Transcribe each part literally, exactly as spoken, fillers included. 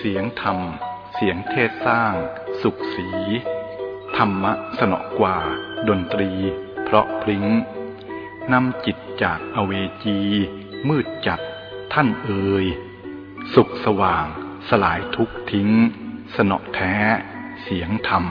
สียงธรรมเสียงเทศสร้างสุขสีธรรมะสนอกว่าดนตรีเพราะพริ้งนำจิตจากอเวจีมืดจัดท่านเอ่ยสุขสว่างสลายทุกข์ทิ้งสนอแท้เสียงธรรม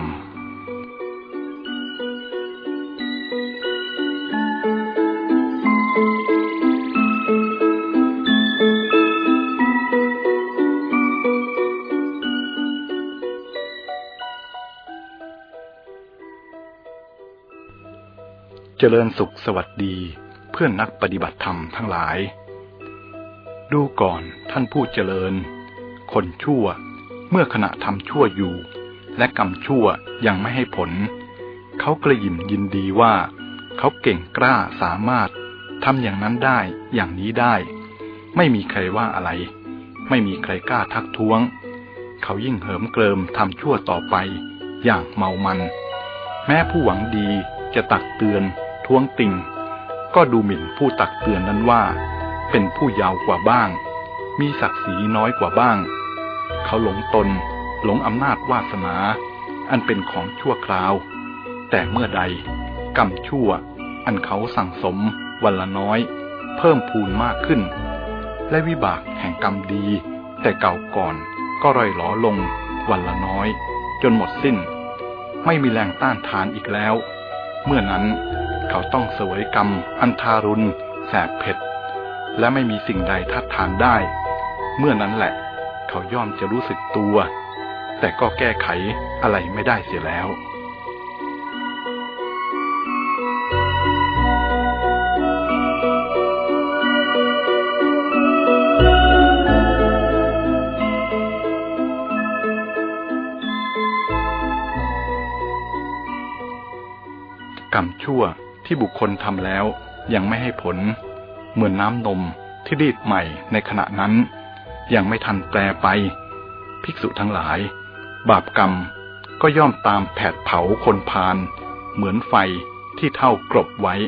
เจริญสุขสวัสดีเพื่อนนักปฏิบัติธรรมทั้งหลายดูก่อนท่านผู้เจริญคนชั่วเมื่อขณะทำชั่วอยู่และกรรมชั่วยังไม่ให้ผลเขากระหยิ่มยินดีว่าเขาเก่งกล้าสามารถทำอย่างนั้นได้อย่างนี้ได้ไม่มีใครว่าอะไรไม่มีใครกล้าทักท้วงเขายิ่งเหิมเกริมทำชั่วต่อไปอย่างเมามันแม้ผู้หวังดีจะตักเตือนท้วงติงก็ดูหมิ่นผู้ตักเตือนนั้นว่าเป็นผู้เยาว์กว่าบ้างมีศักดิ์ศรีน้อยกว่าบ้างเขาหลงตนหลงอำนาจวาสนาอันเป็นของชั่วคราวแต่เมื่อใดกรรมชั่วอันเขาสั่งสมวันละน้อยเพิ่มพูนมากขึ้นและวิบากแห่งกรรมดีแต่เก่าก่อนก็ร่อยหลอลงวันละน้อยจนหมดสิ้นไม่มีแรงต้านทานอีกแล้วเมื่อนั้นเขาต้องเสวยกรรมอันทารุณแสบเผ็ดและไม่มีสิ่งใดทัดทานได้เมื่อนั้นแหละเขาย่อมจะรู้สึกตัวแต่ก็แก้ไขอะไรไม่ได้เสียแล้วกรรมชั่วที่บุคคลทำแล้วยังไม่ให้ผลเหมือนน้ำนมที่รีดใหม่ในขณะนั้นยังไม่ทันแปรไปภิกษุทั้งหลายบาปกรรมก็ย่อมตามแผดเผาคนพาลเหมือนไฟที่เท่ากรบไว้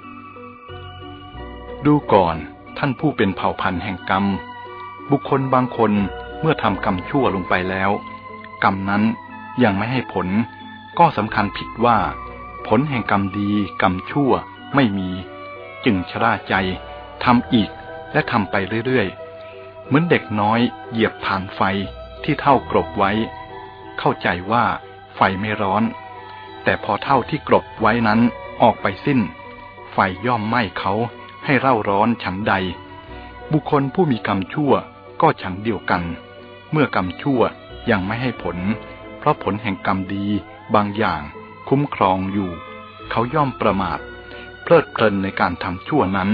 ดูก่อนท่านผู้เป็นเผ่าพันธุ์แห่งกรรมบุคคลบางคนเมื่อทำกรรมชั่วลงไปแล้วกรรมนั้นยังไม่ให้ผลก็สำคัญผิดว่าผลแห่งกรรมดีกรรมชั่วไม่มีจึงชราใจทำอีกและทำไปเรื่อยๆเหมือนเด็กน้อยเหยียบฐานไฟที่เท่ากรบไว้เข้าใจว่าไฟไม่ร้อนแต่พอเท่าที่กรบไว้นั้นออกไปสิ้นไฟย่อมไหม้เขาให้เร่าร้อนฉันใดบุคคลผู้มีกรรมชั่วก็ฉันเดียวกันเมื่อกรรมชั่วยังไม่ให้ผลเพราะผลแห่งกรรมดีบางอย่างคุ้มครองอยู่เขาย่อมประมาทเพลิดเพลินในการทำชั่วนั้น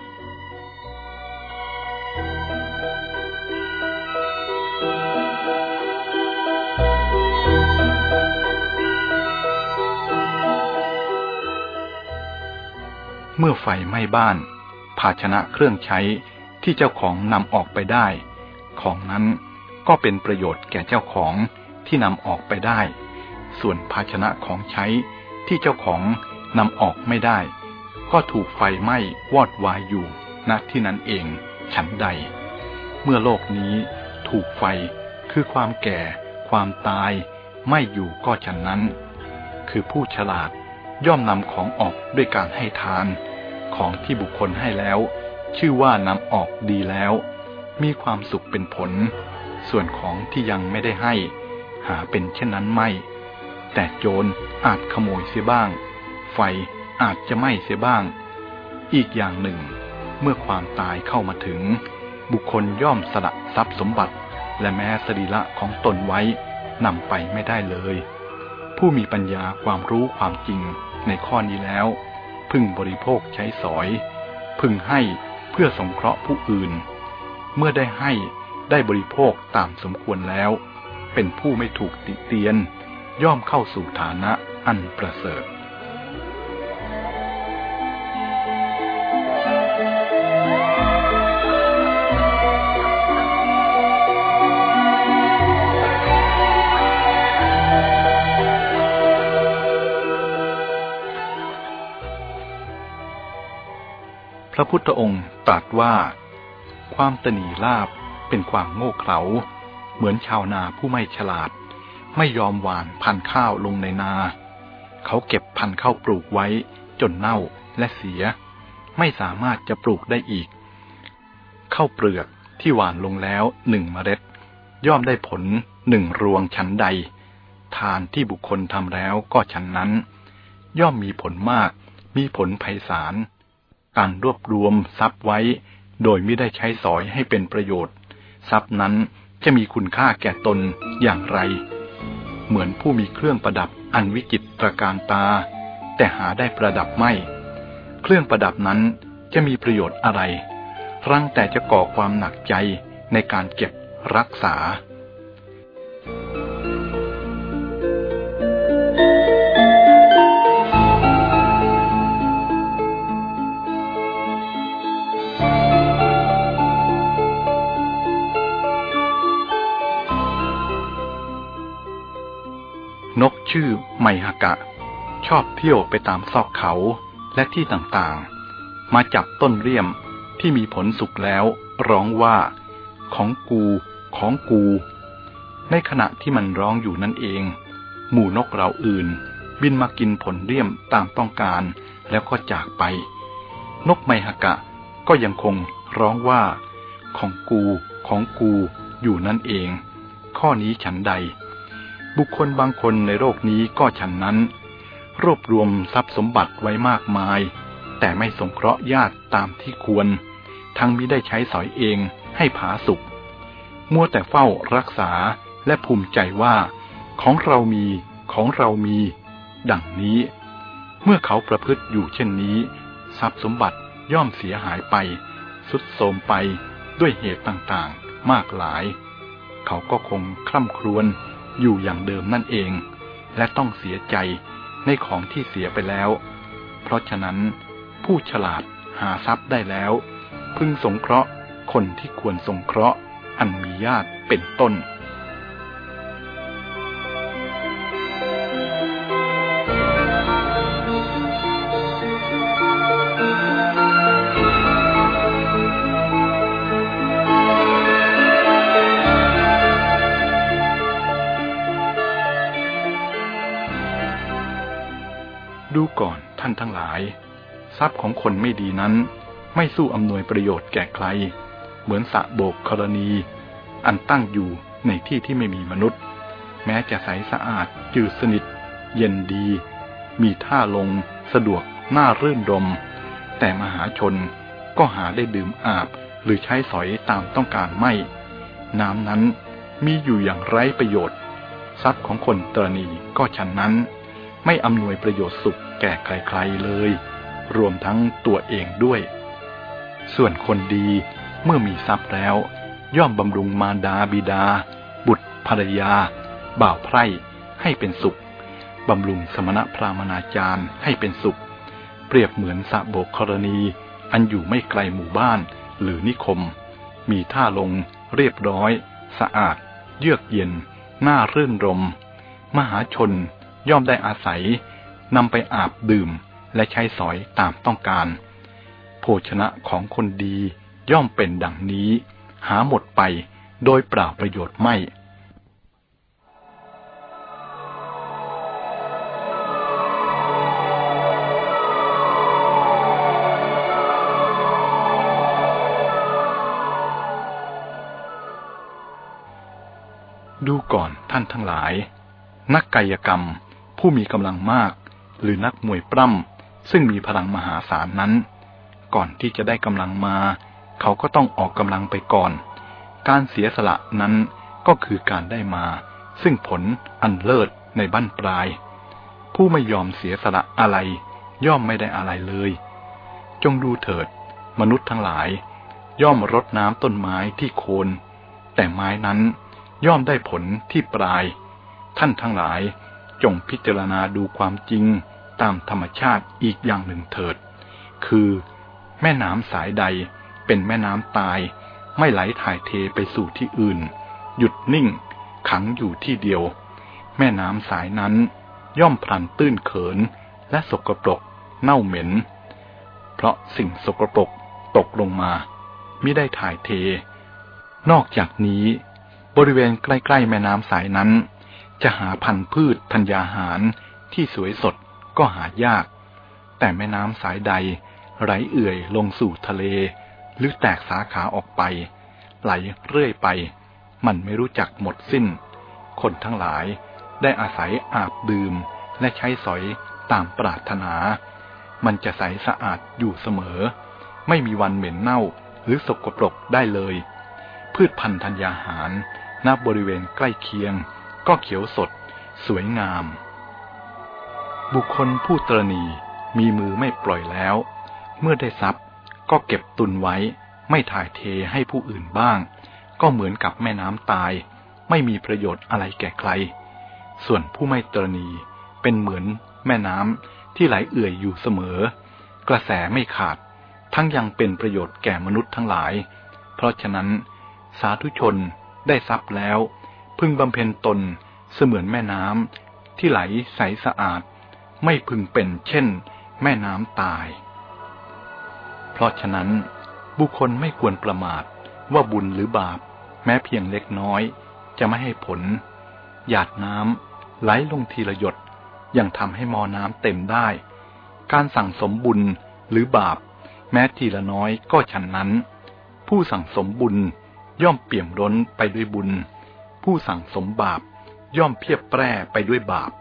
เมื่อไฟไหม้บ้านภาชนะเครื่องใช้ที่เจ้าของนำออกไปได้ของนั้นก็เป็นประโยชน์แก่เจ้าของที่นำออกไปได้ส่วนภาชนะของใช้ที่เจ้าของนำออกไม่ได้ก็ถูกไฟไหม้วอดวายอยู่ณที่นั้นเองฉันใดเมื่อโลกนี้ถูกไฟคือความแก่ความตายไหม้อยู่ก็ฉันนั้นคือผู้ฉลาดย่อมนำของออกด้วยการให้ทานของที่บุคคลให้แล้วชื่อว่านำออกดีแล้วมีความสุขเป็นผลส่วนของที่ยังไม่ได้ให้หาเป็นเช่นนั้นไม่แต่โจรอาจขโมยเสียบ้างไฟอาจจะไหม้เสียบ้างอีกอย่างหนึ่งเมื่อความตายเข้ามาถึงบุคคลย่อมสละทรัพย์สมบัติและแม้สรีระของตนไว้นำไปไม่ได้เลยผู้มีปัญญาความรู้ความจริงในข้อนี้แล้วพึงบริโภคใช้สอยพึงให้เพื่อสงเคราะห์ผู้อื่นเมื่อได้ให้ได้บริโภคตามสมควรแล้วเป็นผู้ไม่ถูกติเตียนย่อมเข้าสู่ฐานะอันประเสริฐ พระพุทธองค์ตรัสว่าความตนีลาภเป็นความโง่เขลาเหมือนชาวนาผู้ไม่ฉลาดไม่ยอมหว่านพันธุ์ข้าวลงในนาเขาเก็บพันธุ์ข้าวปลูกไว้จนเน่าและเสียไม่สามารถจะปลูกได้อีกข้าวเปลือกที่หว่านลงแล้วหนึ่งเมล็ดย่อมได้ผลหนึ่งรวงฉันใดทานที่บุคคลทำแล้วก็ฉันนั้นย่อมมีผลมากมีผลไพศาลการรวบรวมทรัพย์ไว้โดยไม่ได้ใช้สอยให้เป็นประโยชน์ทรัพย์นั้นจะมีคุณค่าแก่ตนอย่างไรเหมือนผู้มีเครื่องประดับอันวิจิตรการตาแต่หาได้ประดับไม่เครื่องประดับนั้นจะมีประโยชน์อะไรรังแต่จะก่อความหนักใจในการเก็บรักษานกชื่อไมฮากะชอบเที่ยวไปตามซอกเขาและที่ต่างๆมาจับต้นเรี่ยมที่มีผลสุกแล้วร้องว่าของกูของกูในขณะที่มันร้องอยู่นั่นเองหมู่นกเหล่าอื่นบินมากินผลเรี่ยมตามต้องการแล้วก็จากไปนกไมฮากะก็ยังคงร้องว่าของกูของกูอยู่นั่นเองข้อนี้ฉันใดบุคคลบางคนในโลกนี้ก็ฉันนั้นรวบรวมทรัพย์สมบัติไว้มากมายแต่ไม่สงเคราะห์ญาติตามที่ควรทั้งมิได้ใช้สอยเองให้ผาสุกมัวแต่เฝ้ารักษาและภูมิใจว่าของเรามีของเรามีดังนี้เมื่อเขาประพฤติอยู่เช่นนี้ทรัพย์สมบัติย่อมเสียหายไปทรุดโทรมไปด้วยเหตุต่างๆมากหลายเขาก็คงคร่ำครวญอยู่อย่างเดิมนั่นเองและต้องเสียใจในของที่เสียไปแล้วเพราะฉะนั้นผู้ฉลาดหาทรัพย์ได้แล้วพึงสงเคราะห์คนที่ควรสงเคราะห์อันมีญาติเป็นต้นดูก่อนท่านทั้งหลายทรัพย์ของคนไม่ดีนั้นไม่สู้อำนวยประโยชน์แก่ใครเหมือนสระโบกธรณีอันตั้งอยู่ในที่ที่ไม่มีมนุษย์แม้จะใสสะอาดจืดสนิทเย็นดีมีท่าลงสะดวกน่ารื่นรมแต่มหาชนก็หาได้ดื่มอาบหรือใช้สอยตามต้องการไม่น้ำนั้นมีอยู่อย่างไร้ประโยชน์ทรัพย์ของคนตรณีก็ฉะนั้นไม่อำนวยประโยชน์สุขแก่ใครๆเลยรวมทั้งตัวเองด้วยส่วนคนดีเมื่อมีทรัพย์แล้วย่อมบำรุงมารดาบิดาบุตรภรรยาบ่าวไพร่ให้เป็นสุขบำรุงสมณพราหมณาจารย์ให้เป็นสุขเปรียบเหมือนสระโบกธรณีอันอยู่ไม่ไกลหมู่บ้านหรือนิคมมีท่าลงเรียบร้อยสะอาดเยือกเย็นน่ารื่นรมมหาชนย่อมได้อาศัยนำไปอาบดื่มและใช้สอยตามต้องการโภชนะของคนดีย่อมเป็นดังนี้หาหมดไปโดยเปล่าประโยชน์ไม่ดูก่อนท่านทั้งหลายนักกายกรรมผู้มีกำลังมากหรือนักมวยปล้ำซึ่งมีพลังมหาศาลนั้นก่อนที่จะได้กำลังมาเขาก็ต้องออกกำลังไปก่อนการเสียสละนั้นก็คือการได้มาซึ่งผลอันเลิศในบั้นปลายผู้ไม่ยอมเสียสละอะไรย่อมไม่ได้อะไรเลยจงดูเถิดมนุษย์ทั้งหลายย่อมรดน้ำต้นไม้ที่โคนแต่ไม้นั้นย่อมได้ผลที่ปลายท่านทั้งหลายจงพิจารณาดูความจริงตามธรรมชาติอีกอย่างหนึ่งเถิดคือแม่น้ำสายใดเป็นแม่น้ำตายไม่ไหลถ่ายเทไปสู่ที่อื่นหยุดนิ่งขังอยู่ที่เดียวแม่น้ำสายนั้นย่อมพลันตื้นเขินและสกปรกเน่าเหม็นเพราะสิ่งสกปรกตกลงมามิได้ถ่ายเทนอกจากนี้บริเวณใกล้ๆแม่น้ำสายนั้นจะหาพันธุ์พืชธัญญาหารที่สวยสดก็หายากแต่แม่น้ำสายใดไหลเอื่อยลงสู่ทะเลหรือแตกสาขาออกไปไหลเรื่อยไปมันไม่รู้จักหมดสิ้นคนทั้งหลายได้อาศัยอาบดื่มและใช้สอยตามปรารถนามันจะใสสะอาดอยู่เสมอไม่มีวันเหม็นเน่าหรือสกปรกได้เลยพืชพันธุ์ธัญญาหารณบริเวณใกล้เคียงก็เขียวสดสวยงามบุคคลผู้ตระหนี่มีมือไม่ปล่อยแล้วเมื่อได้ทรัพย์ก็เก็บตุนไว้ไม่ถ่ายเทให้ผู้อื่นบ้างก็เหมือนกับแม่น้ำตายไม่มีประโยชน์อะไรแก่ใครส่วนผู้ไม่ตระหนี่เป็นเหมือนแม่น้ำที่ไหลเอื่อยอยู่เสมอกระแสไม่ขาดทั้งยังเป็นประโยชน์แก่มนุษย์ทั้งหลายเพราะฉะนั้นสาธุชนได้ทรัพย์แล้วพึงบำเพ็ญตนเสมือนแม่น้ำที่ไหลใสสะอาดไม่พึงเป็นเช่นแม่น้ำตายเพราะฉะนั้นบุคคลไม่ควรประมาทว่าบุญหรือบาปแม้เพียงเล็กน้อยจะไม่ให้ผลหยาดน้ำไหลลงทีละหยดยังทำให้มอน้ำเต็มได้การสั่งสมบุญหรือบาปแม้ทีละน้อยก็ฉันนั้นผู้สั่งสมบุญย่อมเปี่ยมล้นไปด้วยบุญผู้สั่งสมบาปย่อมเพียบแปร่ไปด้วยบาป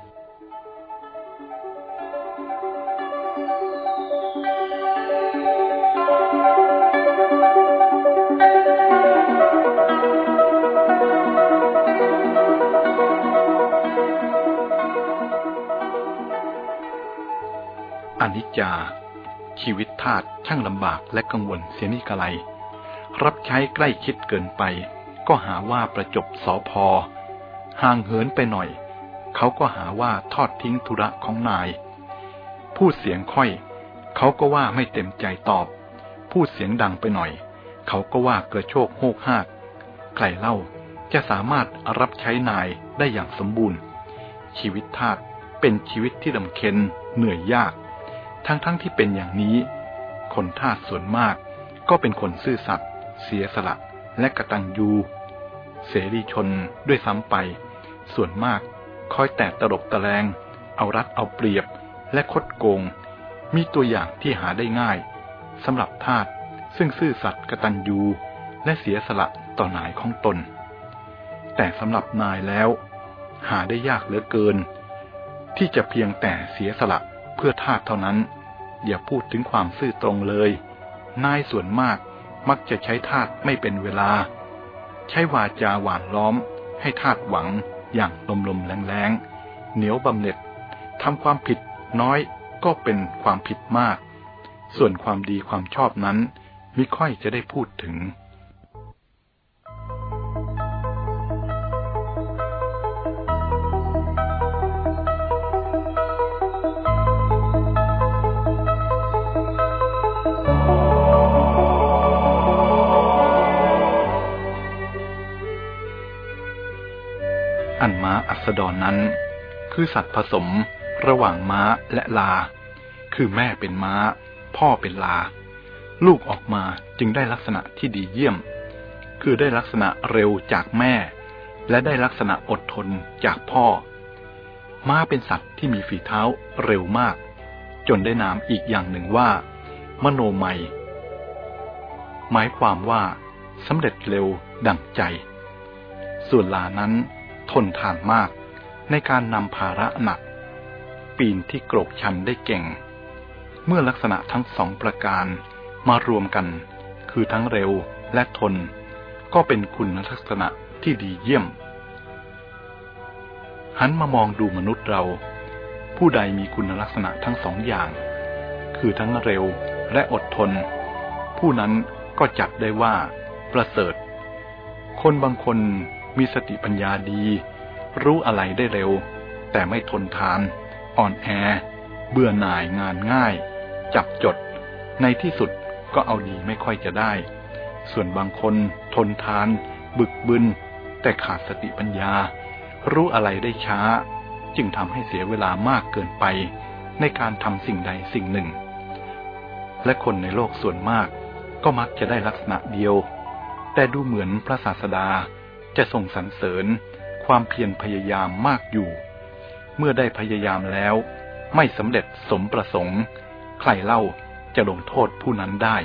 อนิจจาชีวิตทาสช่างลำบากและกังวลเสียนี่กะไรรับใช้ใกล้ชิดเกินไปก็หาว่าประจบสอพอห่างเหินไปหน่อยเขาก็หาว่าทอดทิ้งธุระของนายพูดเสียงค่อยเขาก็ว่าไม่เต็มใจตอบพูดเสียงดังไปหน่อยเขาก็ว่ากระโชกโฮกฮากใครเล่าจะสามารถรับใช้นายได้อย่างสมบูรณ์ชีวิตทาสเป็นชีวิตที่ลำเค็ญเหนื่อยยากทั้งๆ ท, ที่เป็นอย่างนี้คนทาสส่วนมากก็เป็นคนซื่อสัตย์เสียสละและกตัญญูเสรีชนด้วยซ้ำไปส่วนมากคอยแต่ตลบตะแลงเอารัดเอาเปรียบและคดโกงมีตัวอย่างที่หาได้ง่ายสำหรับทาสซึ่งซื่อสัตย์กตัญญูและเสียสละต่อนายของตนแต่สำหรับนายแล้วหาได้ยากเหลือเกินที่จะเพียงแต่เสียสละเพื่อทาสเท่านั้นอย่าพูดถึงความซื่อตรงเลยนายส่วนมากมักจะใช้ทาสไม่เป็นเวลาใช้วาจาหวานล้อมให้ทาสหวังอย่างลมๆแรงๆเหนียวบำเหน็จทำความผิดน้อยก็เป็นความผิดมากส่วนความดีความชอบนั้นมิค่อยจะได้พูดถึงอันม้าอัสดรนั้นคือสัตว์ผสมระหว่างม้าและลาคือแม่เป็นม้าพ่อเป็นลาลูกออกมาจึงได้ลักษณะที่ดีเยี่ยมคือได้ลักษณะเร็วจากแม่และได้ลักษณะอดทนจากพ่อม้าเป็นสัตว์ที่มีฝีเท้าเร็วมากจนได้นามอีกอย่างหนึ่งว่ามโนมัยหมายความว่าสำเร็จเร็วดั่งใจส่วนลานั้นทนทานมากในการนำภาระหนักปีนที่โกรกชันได้เก่งเมื่อลักษณะทั้งสองประการมารวมกันคือทั้งเร็วและทนก็เป็นคุณลักษณะที่ดีเยี่ยมหันมามองดูมนุษย์เราผู้ใดมีคุณลักษณะทั้งสองอย่างคือทั้งเร็วและอดทนผู้นั้นก็จัดได้ว่าประเสริฐคนบางคนมีสติปัญญาดีรู้อะไรได้เร็วแต่ไม่ทนทานอ่อนแอเบื่อหน่ายงานง่ายจับจดในที่สุดก็เอาดีไม่ค่อยจะได้ส่วนบางคนทนทานบึกบึนแต่ขาดสติปัญญารู้อะไรได้ช้าจึงทำให้เสียเวลามากเกินไปในการทำสิ่งใดสิ่งหนึ่งและคนในโลกส่วนมากก็มักจะได้ลักษณะเดียวแต่ดูเหมือนพระศาสดาจะทรงสรรเสริญความเพียรพยายามมากอยู่เมื่อได้พยายามแล้วไม่สำเร็จสมประสงค์ใครเล่าจะลงโทษผู้นั้นได้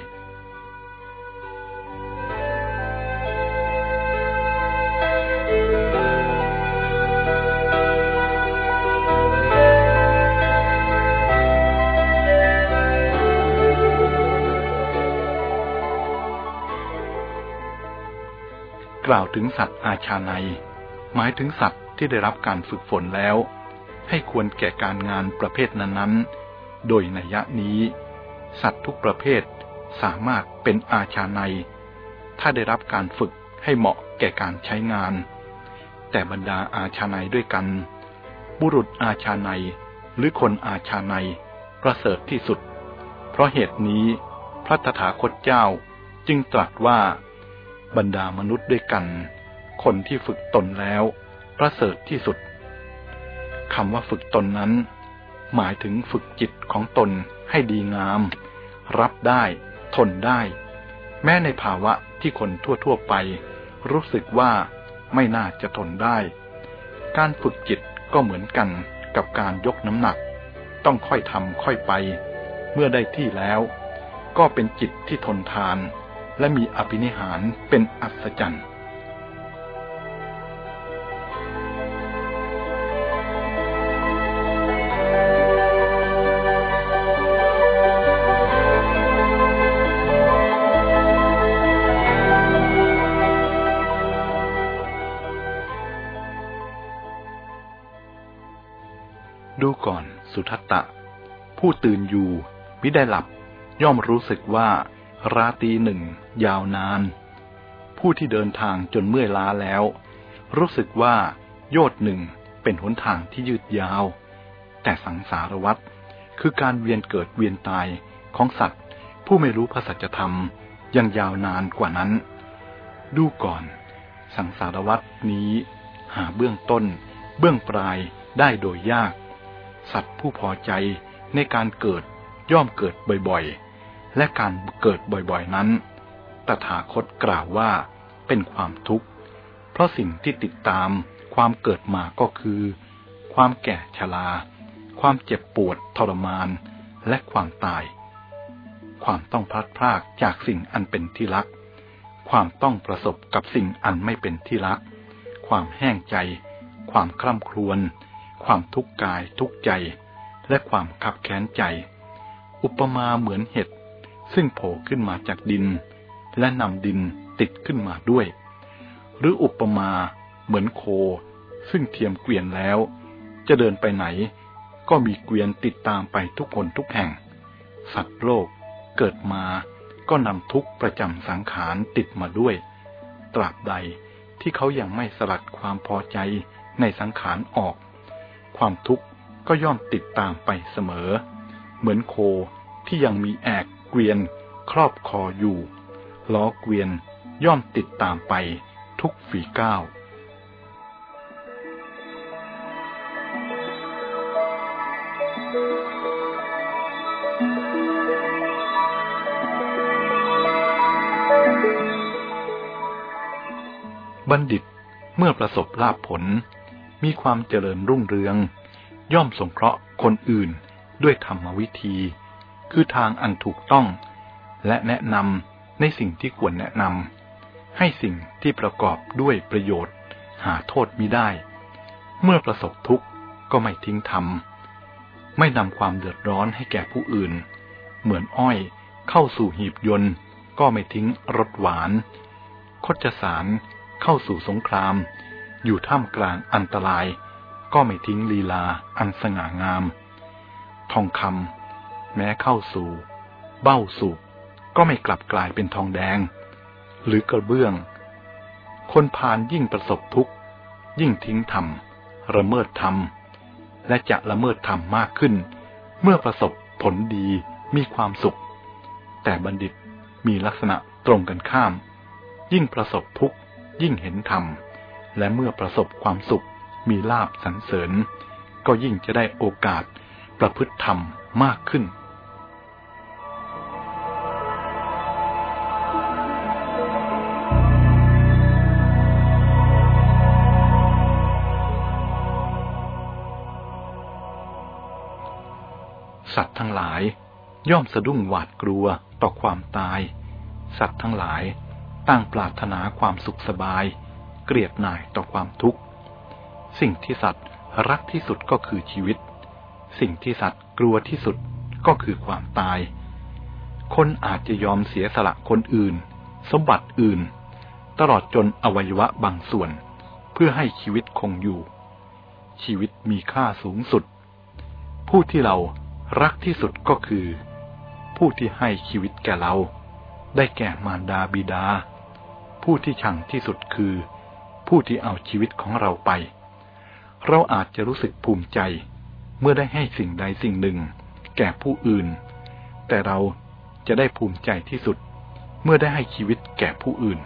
กล่าวถึงสัตว์อาชาไนย์หมายถึงสัตว์ที่ได้รับการฝึกฝนแล้วให้ควรแก่การงานประเภทนั้นๆโดยนัยยะนี้สัตว์ทุกประเภทสามารถเป็นอาชาไนย์ถ้าได้รับการฝึกให้เหมาะแก่การใช้งานแต่บรรดาอาชาไนย์ด้วยกันบุรุษอาชาไนย์หรือคนอาชาไนย์ประเสริฐที่สุดเพราะเหตุนี้พระตถาคตเจ้าจึงตรัสว่าบรรดามนุษย์ด้วยกันคนที่ฝึกตนแล้วประเสริฐที่สุดคำว่าฝึกตนนั้นหมายถึงฝึกจิตของตนให้ดีงามรับได้ทนได้แม้ในภาวะที่คนทั่วๆไปรู้สึกว่าไม่น่าจะทนได้การฝึกจิตก็เหมือนกันกับการยกน้ำหนักต้องค่อยทำค่อยไปเมื่อได้ที่แล้วก็เป็นจิตที่ทนทานและมีอภินิหารเป็นอัศจรรย์ดูก่อนสุทัตตะผู้ตื่นอยู่มิได้หลับย่อมรู้สึกว่าราตรีหนึ่งยาวนานผู้ที่เดินทางจนเมื่อยล้าแล้วรู้สึกว่าโยชน์หนึ่งเป็นหนทางที่ยืดยาวแต่สังสารวัฏคือการเวียนเกิดเวียนตายของสัตว์ผู้ไม่รู้พระสัจธรรมยังยาวนานกว่านั้นดูก่อนสังสารวัฏนี้หาเบื้องต้นเบื้องปลายได้โดยยากสัตว์ผู้พอใจในการเกิดย่อมเกิดบ่อยๆและการเกิดบ่อยๆนั้นตถาคตกล่าวว่าเป็นความทุกข์เพราะสิ่งที่ติดตามความเกิดมาก็คือความแก่ชราความเจ็บปวดทรมานและความตายความต้องพลัดพรากจากสิ่งอันเป็นที่รักความต้องประสบกับสิ่งอันไม่เป็นที่รักความแห้งใจความคร่ำครวญความทุกข์กายทุกข์ใจและความคับแค้นใจอุปมาเหมือนเห็ดซึ่งโผล่ขึ้นมาจากดินและนำดินติดขึ้นมาด้วยหรืออุปมาเหมือนโคซึ่งเทียมเกวียนแล้วจะเดินไปไหนก็มีเกวียนติดตามไปทุกคนทุกแห่งสัตว์โลกเกิดมาก็นำทุกข์ประจำสังขารติดมาด้วยตราบใดที่เขายังไม่สลัดความพอใจในสังขารออกความทุกข์ก็ย่อมติดตามไปเสมอเหมือนโคที่ยังมีแอกเกวียนครอบคออยู่ล้อเกวียนย่อมติดตามไปทุกฝีก้าวบัณฑิตเมื่อประสบลาภผลมีความเจริญรุ่งเรืองย่อมสงเคราะห์คนอื่นด้วยธรรมวิธีคือทางอันถูกต้องและแนะนำในสิ่งที่ควรแนะนำให้สิ่งที่ประกอบด้วยประโยชน์หาโทษมิได้เมื่อประสบทุกข์ก็ไม่ทิ้งธรรมไม่นำความเดือดร้อนให้แก่ผู้อื่นเหมือนอ้อยเข้าสู่หีบยนต์ก็ไม่ทิ้งรสหวานคชสารเข้าสู่สงครามอยู่ท่ามกลางอันตรายก็ไม่ทิ้งลีลาอันสง่างามทองคำแม้เข้าสู่เบ้าสูบก็ไม่กลับกลายเป็นทองแดงหรือกระเบื้องคนพาลยิ่งประสบทุกข์ยิ่งทิ้งธรรมละเมิดธรรมและจะละเมิดธรรมมากขึ้นเมื่อประสบผลดีมีความสุขแต่บัณฑิตมีลักษณะตรงกันข้ามยิ่งประสบทุกข์ยิ่งเห็นธรรมและเมื่อประสบความสุขมีลาภสรรเสริญก็ยิ่งจะได้โอกาสประพฤติธรรมมากขึ้นสัตว์ทั้งหลายย่อมสะดุ้งหวาดกลัวต่อความตายสัตว์ทั้งหลายต่างปรารถนาความสุขสบายเกลียดหน่ายต่อความทุกข์สิ่งที่สัตว์รักที่สุดก็คือชีวิตสิ่งที่สัตว์กลัวที่สุดก็คือความตายคนอาจจะยอมเสียสละคนอื่นสมบัติอื่นตลอดจนอวัยวะบางส่วนเพื่อให้ชีวิตคงอยู่ชีวิตมีค่าสูงสุดผู้ที่เรารักที่สุดก็คือผู้ที่ให้ชีวิตแก่เราได้แก่มารดาบิดาผู้ที่ชังที่สุดคือผู้ที่เอาชีวิตของเราไปเราอาจจะรู้สึกภูมิใจเมื่อได้ให้สิ่งใดสิ่งหนึ่งแก่ผู้อื่นแต่เราจะได้ภูมิใจที่สุดเมื่อได้ให้ชีวิตแก่ผู้อื่น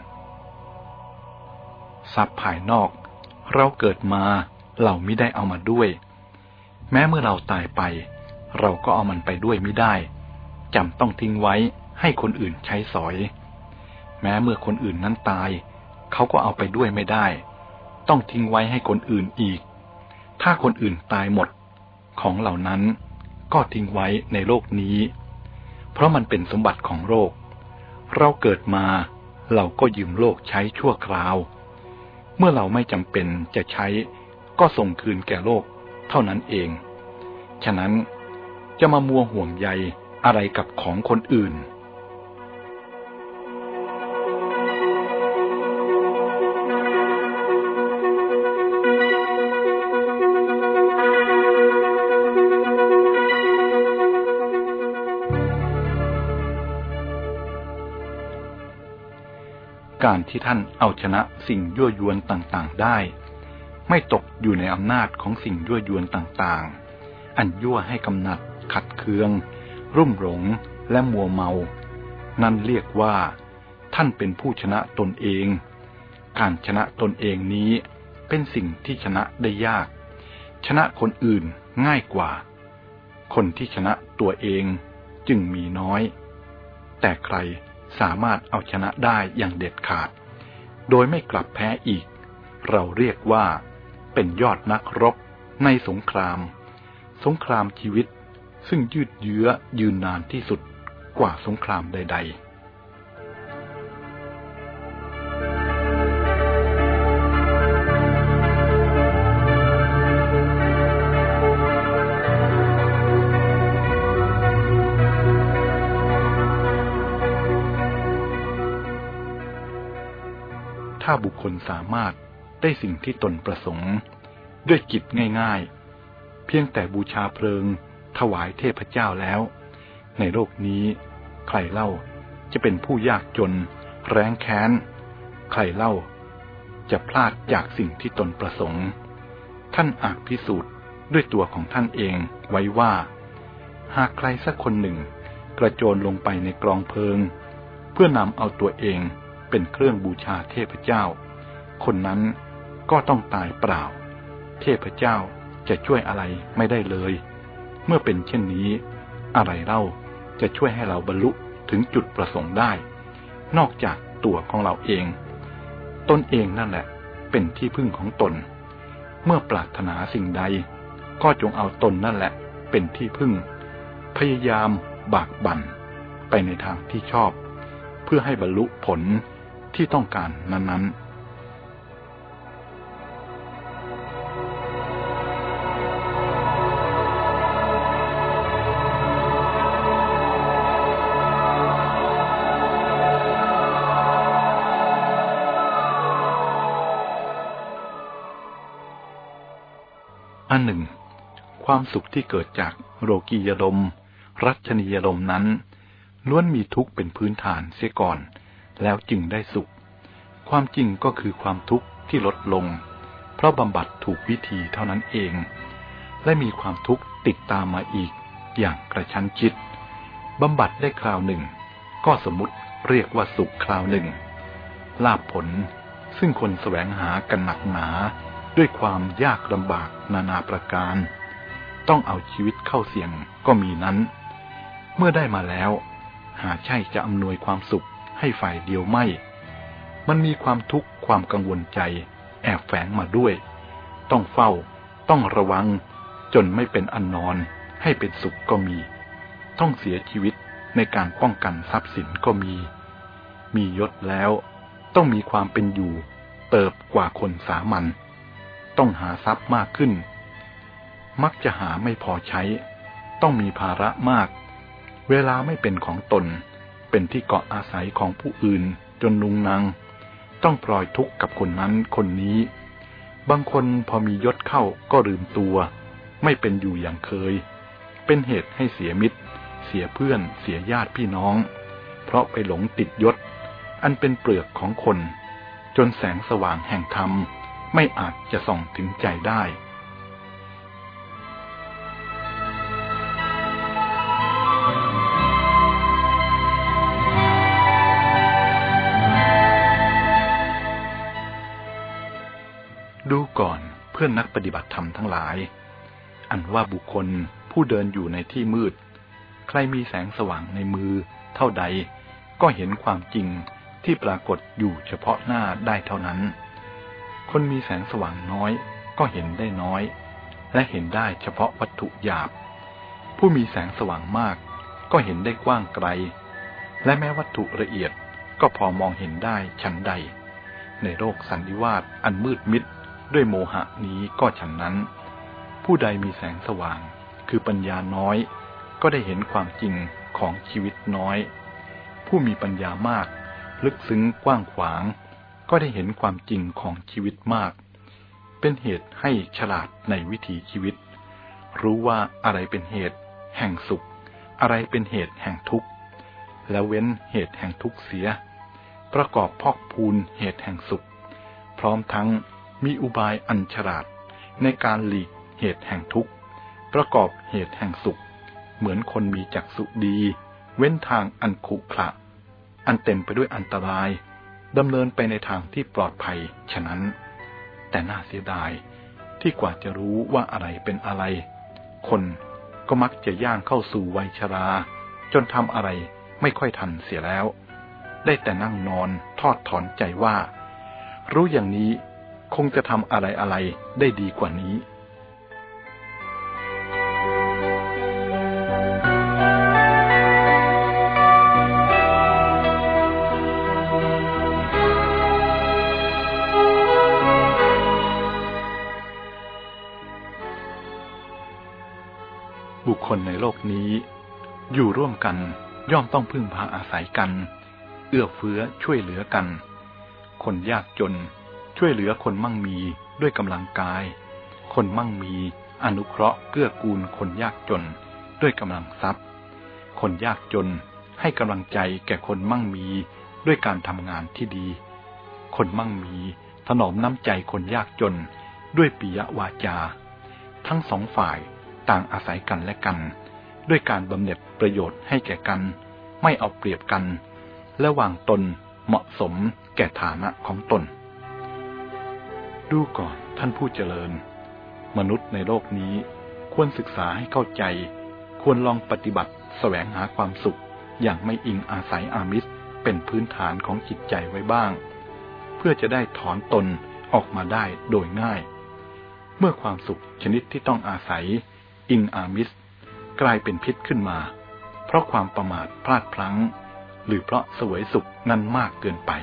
ทรัพย์ภายนอกเราเกิดมาเราไม่ได้เอามาด้วยแม้เมื่อเราตายไปเราก็เอามันไปด้วยไม่ได้จำต้องทิ้งไว้ให้คนอื่นใช้สอยแม้เมื่อคนอื่นนั้นตายเขาก็เอาไปด้วยไม่ได้ต้องทิ้งไว้ให้คนอื่นอีกถ้าคนอื่นตายหมดของเหล่านั้นก็ทิ้งไว้ในโลกนี้เพราะมันเป็นสมบัติของโลกเราเกิดมาเราก็ยืมโลกใช้ชั่วคราวเมื่อเราไม่จำเป็นจะใช้ก็ส่งคืนแก่โลกเท่านั้นเองฉะนั้นจะมามัวห่วงใยอะไรกับของคนอื่นการที่ท่านเอาชนะสิ่งยั่วยวนต่างๆได้ไม่ตกอยู่ในอำนาจของสิ่งยั่วยวนต่างๆอันยั่วให้กำหนัดขัดเคืองรุ่มหลงและมัวเมานั่นเรียกว่าท่านเป็นผู้ชนะตนเองการชนะตนเองนี้เป็นสิ่งที่ชนะได้ยากชนะคนอื่นง่ายกว่าคนที่ชนะตัวเองจึงมีน้อยแต่ใครสามารถเอาชนะได้อย่างเด็ดขาดโดยไม่กลับแพ้อีกเราเรียกว่าเป็นยอดนักรบในสงครามสงครามชีวิตซึ่งยืดเยื้อยืนนานที่สุดกว่าสงครามใดๆถ้าบุคคลสามารถได้สิ่งที่ตนประสงค์ด้วยกิจง่ายๆเพียงแต่บูชาเพลิงถวายเทพเจ้าแล้วในโลกนี้ใครเล่าจะเป็นผู้ยากจนแร้นแค้นใครเล่าจะพลาดจากสิ่งที่ตนประสงค์ท่านอาจพิสูจน์ด้วยตัวของท่านเองไว้ว่าหากใครสักคนหนึ่งกระโจนลงไปในกลองเพลิงเพื่อนำเอาตัวเองเป็นเครื่องบูชาเทพเจ้าคนนั้นก็ต้องตายเปล่าเทพเจ้าจะช่วยอะไรไม่ได้เลยเมื่อเป็นเช่นนี้อะไรเล่าจะช่วยให้เราบรรลุถึงจุดประสงค์ได้นอกจากตัวของเราเองตนเองนั่นแหละเป็นที่พึ่งของตนเมื่อปรารถนาสิ่งใดก็จงเอาตนนั่นแหละเป็นที่พึ่งพยายามบากบั่นไปในทางที่ชอบเพื่อให้บรรลุผลที่ต้องการนั้นๆอันหนึ่งความสุขที่เกิดจากโลกียารมณ์รัชนียารมณ์นั้นล้วนมีทุกข์เป็นพื้นฐานเสียก่อนแล้วจึงได้สุขความจริงก็คือความทุกข์ที่ลดลงเพราะบำบัดถูกวิธีเท่านั้นเองและมีความทุกข์ติดตามมาอีกอย่างกระชั้นชิดบำบัดได้คราวหนึ่งก็สมมุติเรียกว่าสุขคราวหนึ่งลาภผลซึ่งคนแสวงหากันหนักหนาด้วยความยากลำบากนานาประการต้องเอาชีวิตเข้าเสี่ยงก็มีนั้นเมื่อได้มาแล้วหาใช่จะอำนวยความสุขให้ฝ่ายเดียวไม่มันมีความทุกข์ความกังวลใจแอบแฝงมาด้วยต้องเฝ้าต้องระวังจนไม่เป็นอันนอนให้เป็นสุขก็มีต้องเสียชีวิตในการป้องกันทรัพย์สินก็มีมียศแล้วต้องมีความเป็นอยู่เติบกว่าคนสามัญต้องหาทรัพย์มากขึ้นมักจะหาไม่พอใช้ต้องมีภาระมากเวลาไม่เป็นของตนเป็นที่เกาะอาศัยของผู้อื่นจนนุงนางต้องปล่อยทุกข์กับคนนั้นคนนี้บางคนพอมียศเข้าก็ลืมตัวไม่เป็นอยู่อย่างเคยเป็นเหตุให้เสียมิตรเสียเพื่อนเสียญาติพี่น้องเพราะไปหลงติดยศอันเป็นเปลือกของคนจนแสงสว่างแห่งธรรมไม่อาจจะส่องถึงใจได้ดูก่อนเพื่อนนักปฏิบัติธรรมทั้งหลายอันว่าบุคคลผู้เดินอยู่ในที่มืดใครมีแสงสว่างในมือเท่าใดก็เห็นความจริงที่ปรากฏอยู่เฉพาะหน้าได้เท่านั้นคนมีแสงสว่างน้อยก็เห็นได้น้อยและเห็นได้เฉพาะวัตถุหยาบผู้มีแสงสว่างมากก็เห็นได้กว้างไกลและแม้วัตถุละเอียดก็พอมองเห็นได้ฉันใดในโลกสันนิวาตอันมืดมิดด้วยโมหะนี้ก็ฉันนั้นผู้ใดมีแสงสว่างคือปัญญาน้อยก็ได้เห็นความจริงของชีวิตน้อยผู้มีปัญญามากลึกซึ้งกว้างขวางก็ได้เห็นความจริงของชีวิตมากเป็นเหตุให้ฉลาดในวิถีชีวิตรู้ว่าอะไรเป็นเหตุแห่งสุขอะไรเป็นเหตุแห่งทุกข์แล้วเว้นเหตุแห่งทุกข์เสียประกอบพอกพูนเหตุแห่งสุขพร้อมทั้งมีอุบายอันฉลาดในการหลีกเหตุแห่งทุกข์ประกอบเหตุแห่งสุขเหมือนคนมีจักษุดีเว้นทางอันขรุขระอันเต็มไปด้วยอันตรายดำเนินไปในทางที่ปลอดภัยฉะนั้นแต่น่าเสียดายที่กว่าจะรู้ว่าอะไรเป็นอะไรคนก็มักจะย่างเข้าสู่วัยชราจนทำอะไรไม่ค่อยทันเสียแล้วได้แต่นั่งนอนทอดถอนใจว่ารู้อย่างนี้คงจะทำอะไรอะไรได้ดีกว่านี้บุคคลในโลกนี้อยู่ร่วมกันย่อมต้องพึ่งพาอาศัยกันเอื้อเฟื้อช่วยเหลือกันคนยากจนช่วยเหลือคนมั่งมีด้วยกำลังกายคนมั่งมีอนุเคราะห์เกื้อกูลคนยากจนด้วยกำลังทรัพย์คนยากจนให้กำลังใจแก่คนมั่งมีด้วยการทำงานที่ดีคนมั่งมีถนอมน้ำใจคนยากจนด้วยปิยวาจาทั้งสองฝ่ายต่างอาศัยกันและกันด้วยการบำเหน็จประโยชน์ให้แก่กันไม่เอาเปรียบกันและวางตนเหมาะสมแก่ฐานะของตนดูก่อนท่านผู้เจริญมนุษย์ในโลกนี้ควรศึกษาให้เข้าใจควรลองปฏิบัติแสวงหาความสุขอย่างไม่อิงอาศัยอามิสเป็นพื้นฐานของจิตใจไว้บ้างเพื่อจะได้ถอนตนออกมาได้โดยง่ายเมื่อความสุขชนิดที่ต้องอาศัยอิงอามิสกลายเป็นพิษขึ้นมาเพราะความประมาทพลาดพลั้งหรือเพราะเสวยสุขนั้นมากเกินไป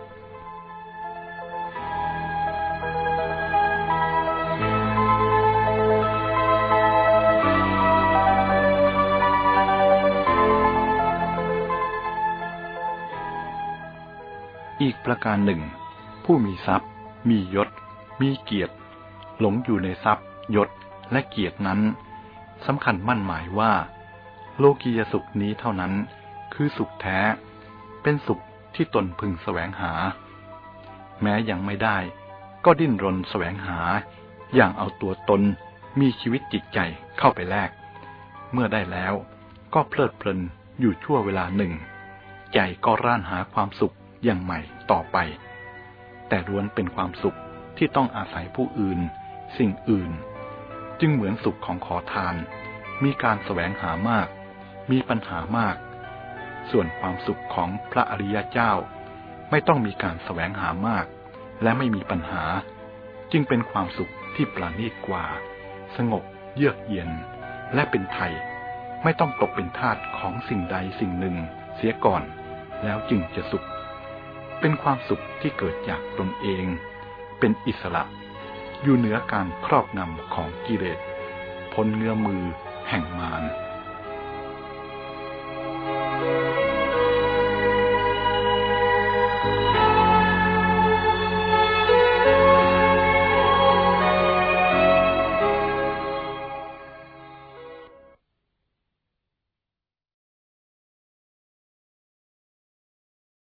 อีกประการหนึ่งผู้มีทรัพย์มียศมีเกียรติหลงอยู่ในทรัพย์ยศและเกียรตินั้นสำคัญมั่นหมายว่าโลกียสุขนี้เท่านั้นคือสุขแท้เป็นสุขที่ตนพึงแสวงหาแม้ยังไม่ได้ก็ดิ้นรนแสวงหาอย่างเอาตัวตนมีชีวิตจิตใจเข้าไปแลกเมื่อได้แล้วก็เพลิดเพลินอยู่ชั่วเวลาหนึ่งใจก็ร่านหาความสุขอย่างใหม่ต่อไปแต่ล้วนเป็นความสุขที่ต้องอาศัยผู้อื่นสิ่งอื่นจึงเหมือนสุขของขอทานมีการแสวงหามากมีปัญหามากส่วนความสุขของพระอริยเจ้าไม่ต้องมีการแสวงหามากและไม่มีปัญหาจึงเป็นความสุขที่ประณีตกว่าสงบเยือกเย็นและเป็นไทยไม่ต้องตกเป็นทาสของสิ่งใดสิ่งหนึ่งเสียก่อนแล้วจึงจะสุขเป็นความสุขที่เกิดจากตนเองเป็นอิสระอยู่เหนือการครอบงำของกิเลสพ้นเงื้อมือแห่งมาร